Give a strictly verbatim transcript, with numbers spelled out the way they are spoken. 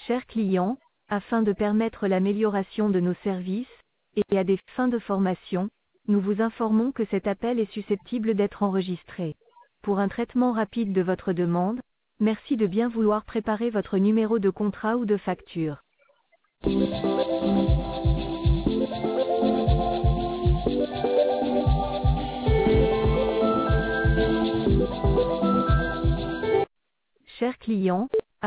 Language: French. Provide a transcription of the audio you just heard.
Chers clients, afin de permettre l'amélioration de nos services, et à des fins de formation, nous vous informons que cet appel est susceptible d'être enregistré. Pour un traitement rapide de votre demande, merci de bien vouloir préparer votre numéro de contrat ou de facture. Chers clients,